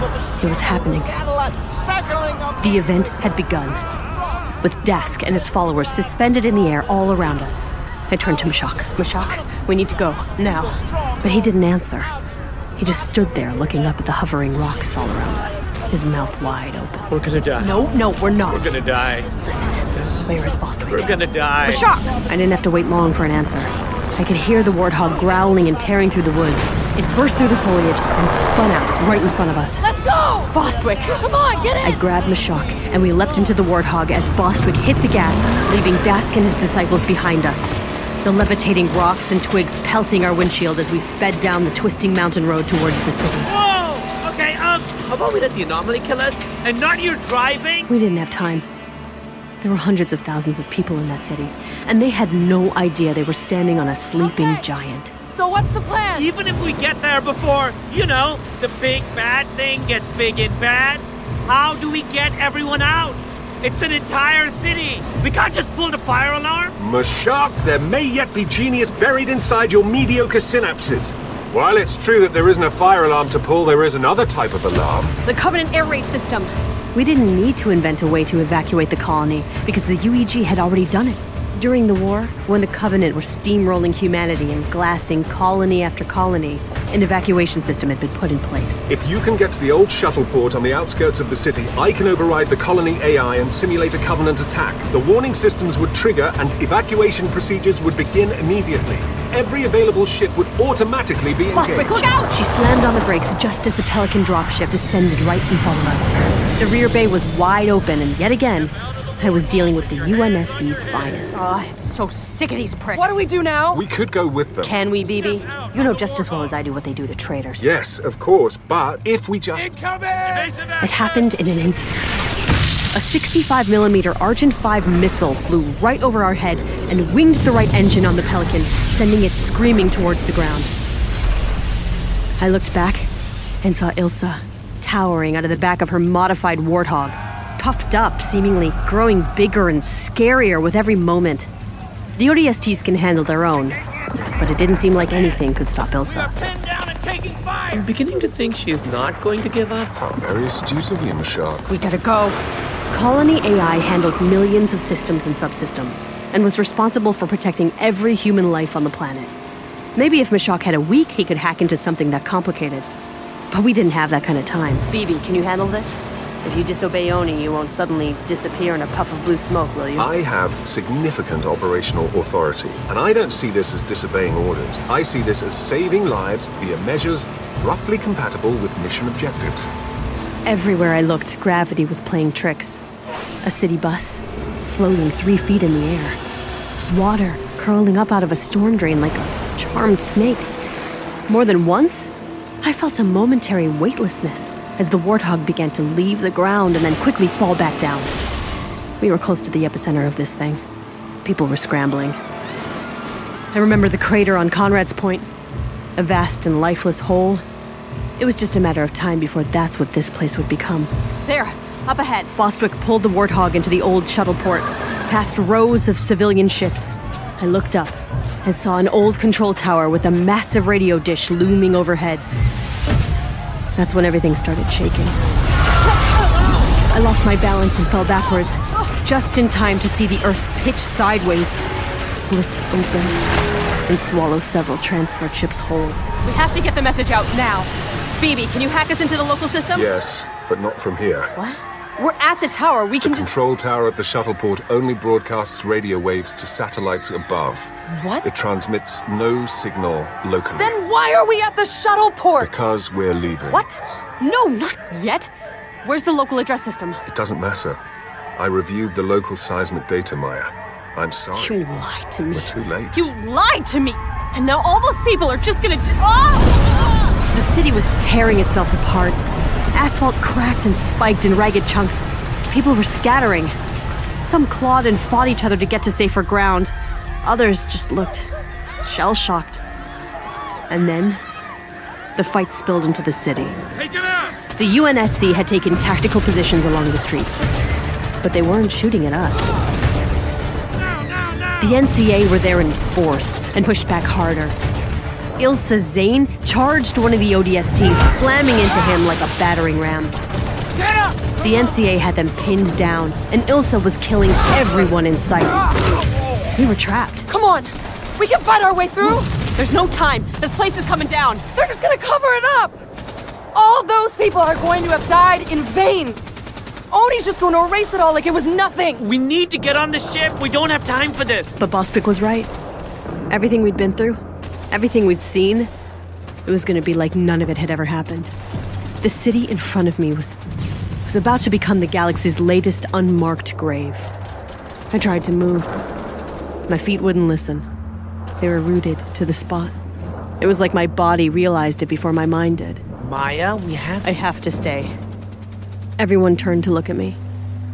It was happening. The event had begun, with Dask and his followers suspended in the air all around us. I turned to Mashak. Mashak, we need to go, now. But he didn't answer. He just stood there looking up at the hovering rocks all around us, his mouth wide open. We're gonna die. No, we're not. We're gonna die. Listen, where is Bostwick? We're gonna die. Mashak! I didn't have to wait long for an answer. I could hear the warthog growling and tearing through the woods. It burst through the foliage and spun out right in front of us. Let's go! Bostwick! Come on, get in! I grabbed Mashak, and we leapt into the warthog as Bostwick hit the gas, leaving Dask and his disciples behind us. The levitating rocks and twigs pelting our windshield as we sped down the twisting mountain road towards the city. Whoa! Okay, how about we let the anomaly kill us? And not your driving? We didn't have time. There were hundreds of thousands of people in that city, and they had no idea they were standing on a sleeping giant. So what's the plan? Even if we get there before, the big bad thing gets big and bad, how do we get everyone out? It's an entire city. We can't just pull the fire alarm. Mashak, there may yet be genius buried inside your mediocre synapses. While it's true that there isn't a fire alarm to pull, there is another type of alarm. The Covenant air raid system. We didn't need to invent a way to evacuate the colony because the UEG had already done it. During the war, when the Covenant were steamrolling humanity and glassing colony after colony, an evacuation system had been put in place. If you can get to the old shuttle port on the outskirts of the city, I can override the colony AI and simulate a Covenant attack. The warning systems would trigger and evacuation procedures would begin immediately. Every available ship would automatically be engaged. Bostwick, look out! She slammed on the brakes just as the Pelican dropship descended right in front of us. The rear bay was wide open, and yet again, I was dealing with the UNSC's finest. Oh, I'm so sick of these pricks. What do we do now? We could go with them. Can we, BB? You know just as well as I do what they do to traitors. Yes, of course, but if we just... Incoming! It happened in an instant. A 65mm Argent 5 missile flew right over our head and winged the right engine on the Pelican, sending it screaming towards the ground. I looked back and saw Ilsa, towering out of the back of her modified warthog, puffed up, seemingly growing bigger and scarier with every moment. The ODSTs can handle their own, but it didn't seem like anything could stop Ilsa. Pinned down and taking fire! I'm beginning to think she's not going to give up. How very astute of you, Mashak. We gotta go. Colony AI handled millions of systems and subsystems, and was responsible for protecting every human life on the planet. Maybe if Mashak had a week, he could hack into something that complicated. But we didn't have that kind of time. BB, can you handle this? If you disobey Oni, you won't suddenly disappear in a puff of blue smoke, will you? I have significant operational authority, and I don't see this as disobeying orders. I see this as saving lives via measures roughly compatible with mission objectives. Everywhere I looked, gravity was playing tricks. A city bus, floating 3 feet in the air. Water curling up out of a storm drain like a charmed snake. More than once, I felt a momentary weightlessness as the warthog began to leave the ground and then quickly fall back down. We were close to the epicenter of this thing. People were scrambling. I remember the crater on Conrad's Point, a vast and lifeless hole. It was just a matter of time before that's what this place would become. There, up ahead. Bostwick pulled the warthog into the old shuttle port, past rows of civilian ships. I looked up and saw an old control tower with a massive radio dish looming overhead. That's when everything started shaking. I lost my balance and fell backwards, just in time to see the Earth pitch sideways, split open, and swallow several transport ships whole. We have to get the message out now. BB, can you hack us into the local system? Yes, but not from here. What? We're at the tower. We can The control tower at the shuttle port only broadcasts radio waves to satellites above. What? It transmits no signal locally. Then why are we at the shuttle port? Because we're leaving. What? No, not yet. Where's the local address system? It doesn't matter. I reviewed the local seismic data, Maya. I'm sorry. You lied to me. We're too late. You lied to me! And now all those people are just gonna Oh! The city was tearing itself apart. Asphalt cracked and spiked in ragged chunks. People were scattering. Some clawed and fought each other to get to safer ground. Others just looked shell-shocked. And then, the fight spilled into the city. Take it out! The UNSC had taken tactical positions along the streets, but they weren't shooting at us. No! The NCA were there in force and pushed back harder. Ilsa Zane charged one of the ODSTs, slamming into him like a battering ram. Get up! The NCA had them pinned down, and Ilsa was killing everyone in sight. We were trapped. Come on! We can fight our way through! There's no time. This place is coming down. They're just gonna cover it up! All those people are going to have died in vain! Oni's just going to erase it all like it was nothing! We need to get on the ship. We don't have time for this. But Bostwick was right. Everything we'd been through, everything we'd seen, it was gonna be like none of it had ever happened. The city in front of me was about to become the galaxy's latest unmarked grave. I tried to move. My feet wouldn't listen. They were rooted to the spot. It was like my body realized it before my mind did. Maya, I have to stay. Everyone turned to look at me.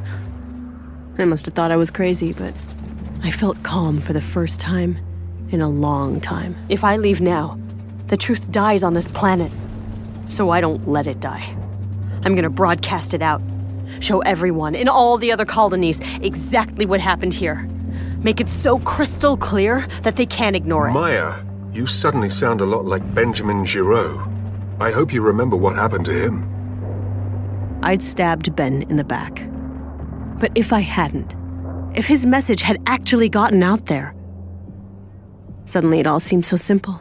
They must have thought I was crazy, but I felt calm for the first time in a long time. If I leave now, the truth dies on this planet. So I don't let it die. I'm gonna broadcast it out. Show everyone in all the other colonies exactly what happened here. Make it so crystal clear that they can't ignore it. Maya, you suddenly sound a lot like Benjamin Giraud. I hope you remember what happened to him. I'd stabbed Ben in the back. But if I hadn't, if his message had actually gotten out there, suddenly it all seemed so simple.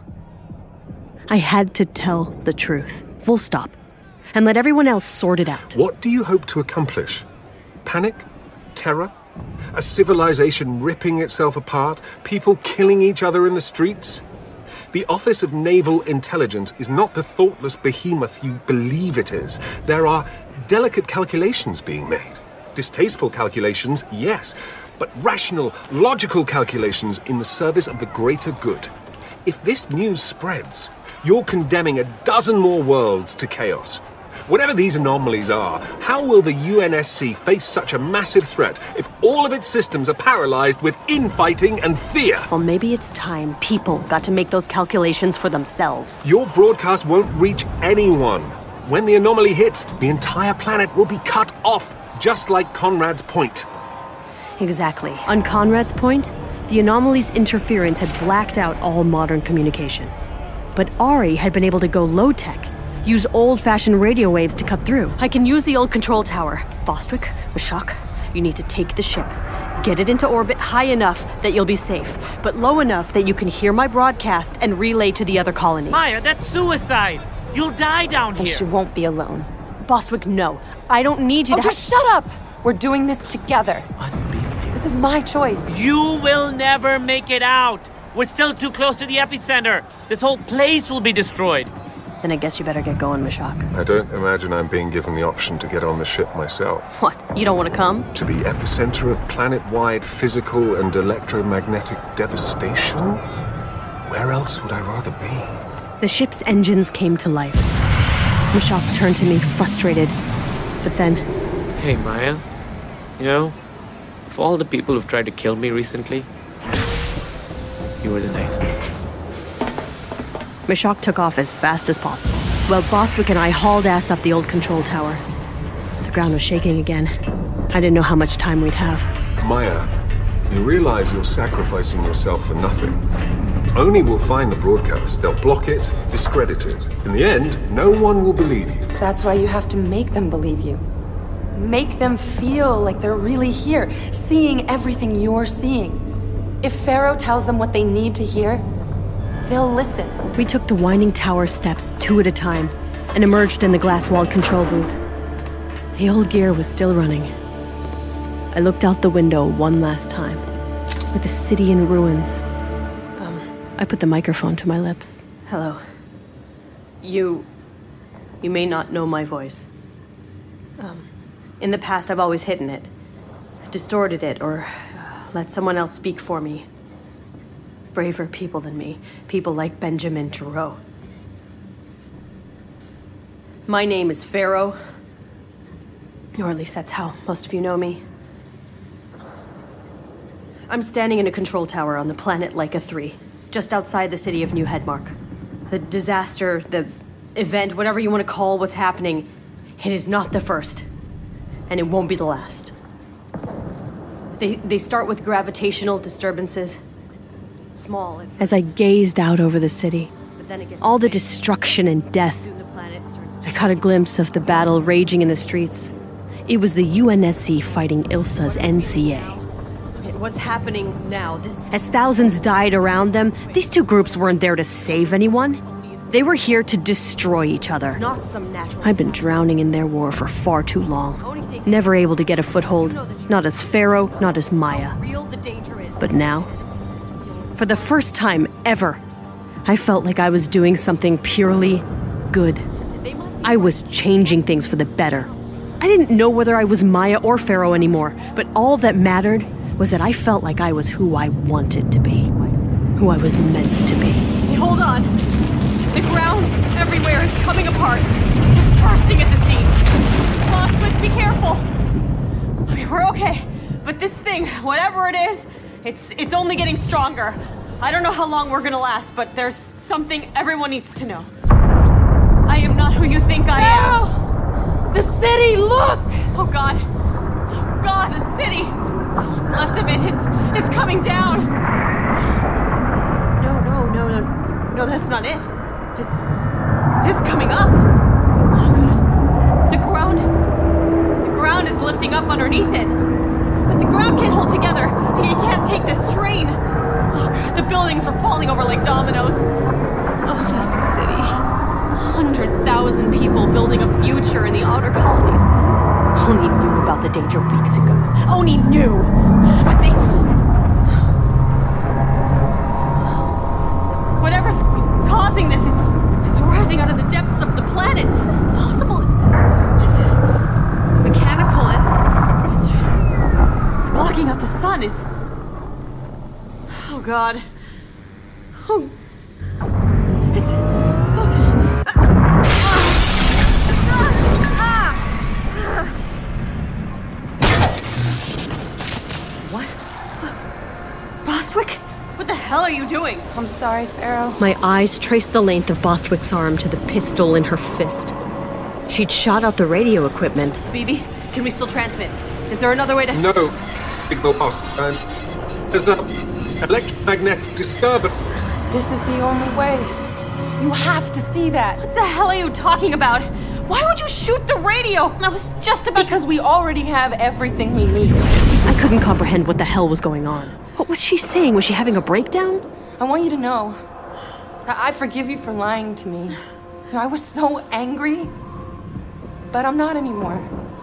I had to tell the truth, full stop, and let everyone else sort it out. What do you hope to accomplish? Panic? Terror? A civilization ripping itself apart? People killing each other in the streets? The Office of Naval Intelligence is not the thoughtless behemoth you believe it is. There are delicate calculations being made. Distasteful calculations, yes, but rational, logical calculations in the service of the greater good. If this news spreads, you're condemning a dozen more worlds to chaos. Whatever these anomalies are, how will the UNSC face such a massive threat if all of its systems are paralyzed with infighting and fear? Well, maybe it's time people got to make those calculations for themselves. Your broadcast won't reach anyone. When the anomaly hits, the entire planet will be cut off, just like Conrad's Point. Exactly. On Conrad's Point, the anomaly's interference had blacked out all modern communication. But Ari had been able to go low-tech, use old-fashioned radio waves to cut through. I can use the old control tower. Bostwick, Mashak, you need to take the ship. Get it into orbit high enough that you'll be safe, but low enough that you can hear my broadcast and relay to the other colonies. Maya, that's suicide. You'll die down And here. she won't be alone. Bostwick, no. I don't need you to Just shut up! We're doing this together. Unbelievable. This is my choice. You will never make it out. We're still too close to the epicenter. This whole place will be destroyed. Then I guess you better get going, Mashak. I don't imagine I'm being given the option to get on the ship myself. What? You don't want to come? To the epicenter of planet-wide physical and electromagnetic devastation? Where else would I rather be? The ship's engines came to life. Mashak turned to me, frustrated. But then, Hey, Maya. You know, of all the people who've tried to kill me recently, you were the nicest. Mashak took off as fast as possible, while Bostwick and I hauled ass up the old control tower. The ground was shaking again. I didn't know how much time we'd have. Maya, you realize you're sacrificing yourself for nothing. Oni will find the broadcast. They'll block it, discredit it. In the end, no one will believe you. That's why you have to make them believe you. Make them feel like they're really here, seeing everything you're seeing. If Pharaoh tells them what they need to hear, they'll listen. We took the winding tower steps 2 at a time and emerged in the glass-walled control booth. The old gear was still running. I looked out the window one last time, with the city in ruins. I put the microphone to my lips. Hello. You may not know my voice. In the past, I've always hidden it, distorted it, or let someone else speak for me. Braver people than me, people like Benjamin Giraud. My name is Pharaoh, or at least that's how most of you know me. I'm standing in a control tower on the planet Leica 3, just outside the city of New Headmark. The disaster, the event, whatever you want to call what's happening, it is not the first, and it won't be the last. They start with gravitational disturbances. Small. As I gazed out over the city, All the destruction and death. I caught a glimpse of the battle raging in the streets. It was the UNSC fighting Ilsa's NCA. Okay, what's happening now? As thousands died around them, these two groups weren't there to save anyone. They were here to destroy each other. Not some natural I've been drowning in their war for far too long. Never able to get a foothold. Not as Pharaoh, not as Maya. real the danger is. But now, for the first time ever, I felt like I was doing something purely good. I was changing things for the better. I didn't know whether I was Maya or Pharaoh anymore, but all that mattered was that I felt like I was who I wanted to be. Who I was meant to be. Hey, hold on. The ground everywhere is coming apart. It's bursting at the seams. Bostwick, be careful. Okay, we're okay. But this thing, whatever it is, it's only getting stronger. I don't know how long we're gonna last, but there's something everyone needs to know. I am not who you think I am. The city, look! Oh God. Oh God, the city. What's left of it, it's coming down. No, that's not it. It's coming up. Oh God. The ground is lifting up underneath it. But the ground can't hold together. It can't take the strain. Oh God, the buildings are falling over like dominoes. Oh, the city. 100,000 people building a future in the outer colonies. Oni knew about the danger weeks ago. Oni knew. But they... Whatever's causing this, it's rising out of the depths of the planet. This is impossible. It's mechanical. It's blocking out the sun. Oh God. Oh. It's... Okay. What? Bostwick? What the hell are you doing? I'm sorry, Pharaoh. My eyes traced the length of Bostwick's arm to the pistol in her fist. She'd shot out the radio equipment. Bibi, can we still transmit? Is there another way to... No, signal lost, and there's no electromagnetic disturbance. This is the only way. You have to see that. What the hell are you talking about? Why would you shoot the radio? I was just about Because we already have everything we need. I couldn't comprehend what the hell was going on. What was she saying? Was she having a breakdown? I want you to know that I forgive you for lying to me. I was so angry, but I'm not anymore.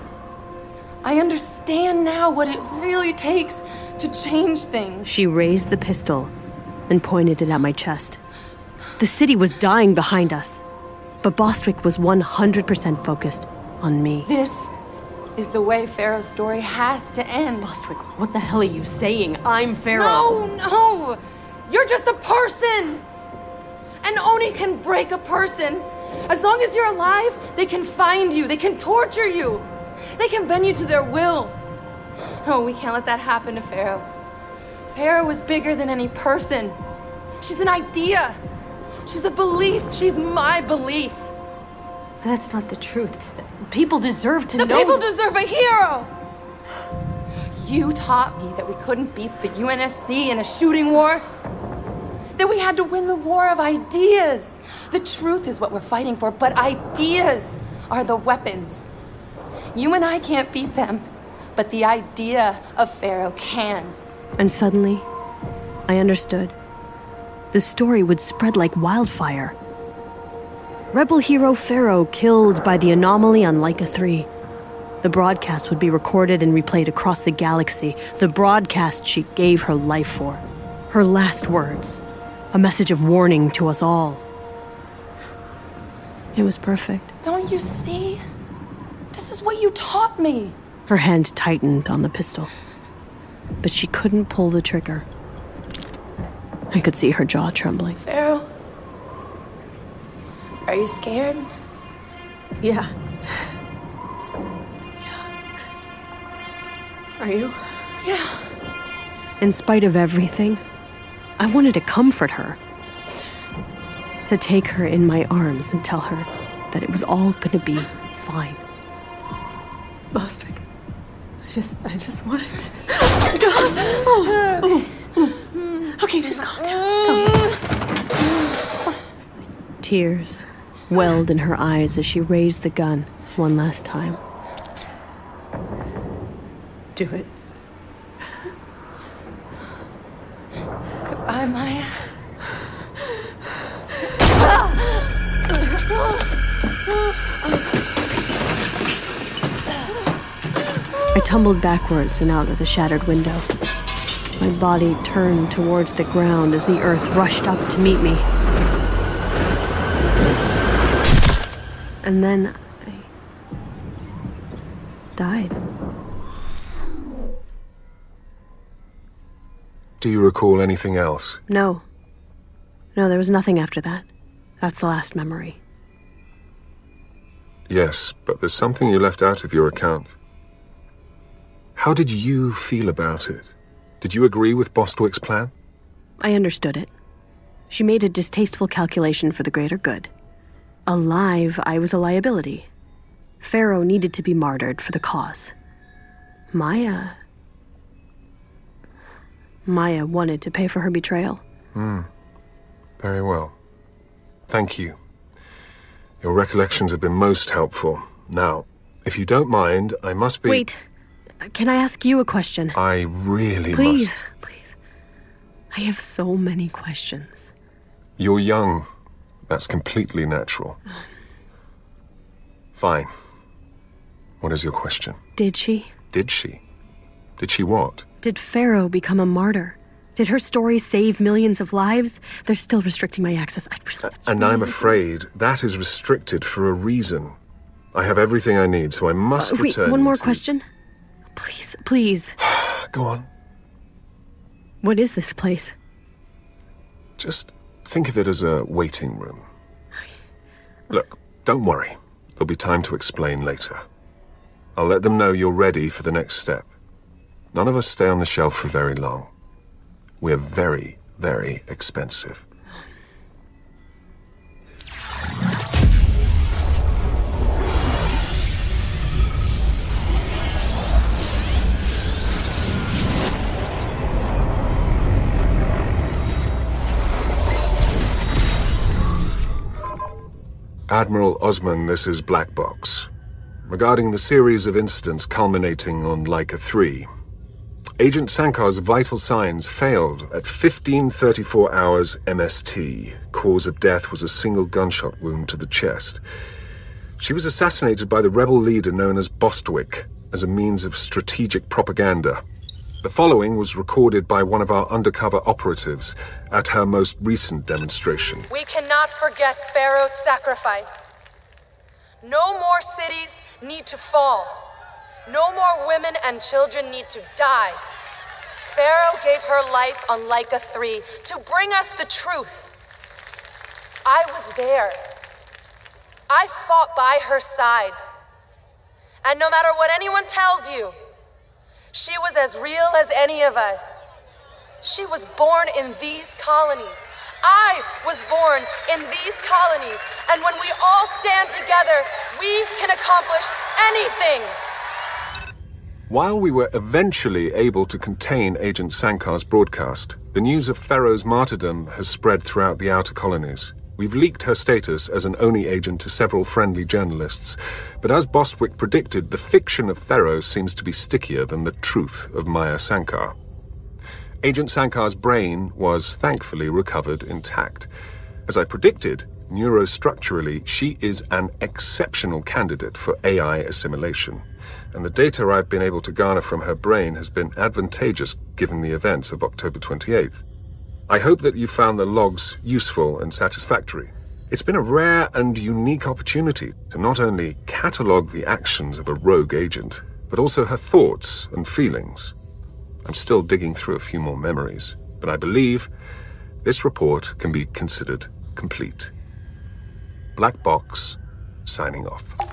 I understand now what it really takes to change things. She raised the pistol and pointed it at my chest. The city was dying behind us, but Bostwick was 100% focused on me. This is the way Pharaoh's story has to end. Bostwick, what the hell are you saying? I'm Pharaoh. No! You're just a person! And Oni can break a person. As long as you're alive, they can find you. They can torture you. They can bend you to their will. No, we can't let that happen to Pharaoh. Pharaoh is bigger than any person. She's an idea. She's a belief. She's my belief. But that's not the truth. People deserve to The know... people deserve a hero! You taught me that we couldn't beat the UNSC in a shooting war. That we had to win the war of ideas. The truth is what we're fighting for, but ideas are the weapons. You and I can't beat them, but the idea of Pharaoh can. And suddenly, I understood. The story would spread like wildfire. Rebel hero Pharaoh killed by the anomaly on Laika 3. The broadcast would be recorded and replayed across the galaxy. The broadcast she gave her life for. Her last words. A message of warning to us all. It was perfect. Don't you see? This is what you taught me. Her hand tightened on the pistol. But she couldn't pull the trigger. I could see her jaw trembling. Pharaoh, are you scared? Yeah. Are you? Yeah. In spite of everything, I wanted to comfort her. To take her in my arms and tell her that it was all gonna be fine. Bostwick, I just wanted to... Oh, God! Oh. Okay, just calm down, just calm down. It's fine. Tears welled in her eyes as she raised the gun one last time. Do it. Goodbye, Maya. I tumbled backwards and out of the shattered window. My body turned towards the ground as the earth rushed up to meet me. And then I died. Do you recall anything else? No. No, there was nothing after that. That's the last memory. Yes, but there's something you left out of your account. How did you feel about it? Did you agree with Bostwick's plan? I understood it. She made a distasteful calculation for the greater good. Alive, I was a liability. Pharaoh needed to be martyred for the cause. Maya wanted to pay for her betrayal. Very well. Thank you. Your recollections have been most helpful. Now, if you don't mind, I must be... Wait. Can I ask you a question? I really Please, must... please. I have so many questions. You're young. That's completely natural. Fine. What is your question? Did she? Did she? Did she what? Did Pharaoh become a martyr? Did her story save millions of lives? They're still restricting my access. And I'm afraid that is restricted for a reason. I have everything I need, so I must return... Wait, one more to... question? Please, please. Go on. What is this place? Just think of it as a waiting room. Look, don't worry. There'll be time to explain later. I'll let them know you're ready for the next step. None of us stay on the shelf for very long. We're very, very expensive. Admiral Osman, this is Black Box. Regarding the series of incidents culminating on Laika 3, Agent Sankar's vital signs failed at 15:34 hours MST. Cause of death was a single gunshot wound to the chest. She was assassinated by the rebel leader known as Bostwick as a means of strategic propaganda. The following was recorded by one of our undercover operatives at her most recent demonstration. We cannot forget Pharaoh's sacrifice. No more cities need to fall. No more women and children need to die. Pharaoh gave her life on Laika 3 to bring us the truth. I was there. I fought by her side. And no matter what anyone tells you, she was as real as any of us. She was born in these colonies. I was born in these colonies. And when we all stand together, we can accomplish anything. While we were eventually able to contain Agent Sankar's broadcast, the news of Pharaoh's martyrdom has spread throughout the outer colonies. We've leaked her status as an ONI agent to several friendly journalists, but as Bostwick predicted, the fiction of Pharaoh seems to be stickier than the truth of Maya Sankar. Agent Sankar's brain was thankfully recovered intact. As I predicted, neurostructurally, she is an exceptional candidate for AI assimilation, and the data I've been able to garner from her brain has been advantageous given the events of October 28th. I hope that you found the logs useful and satisfactory. It's been a rare and unique opportunity to not only catalogue the actions of a rogue agent, but also her thoughts and feelings. I'm still digging through a few more memories, but I believe this report can be considered complete. Black Box, signing off.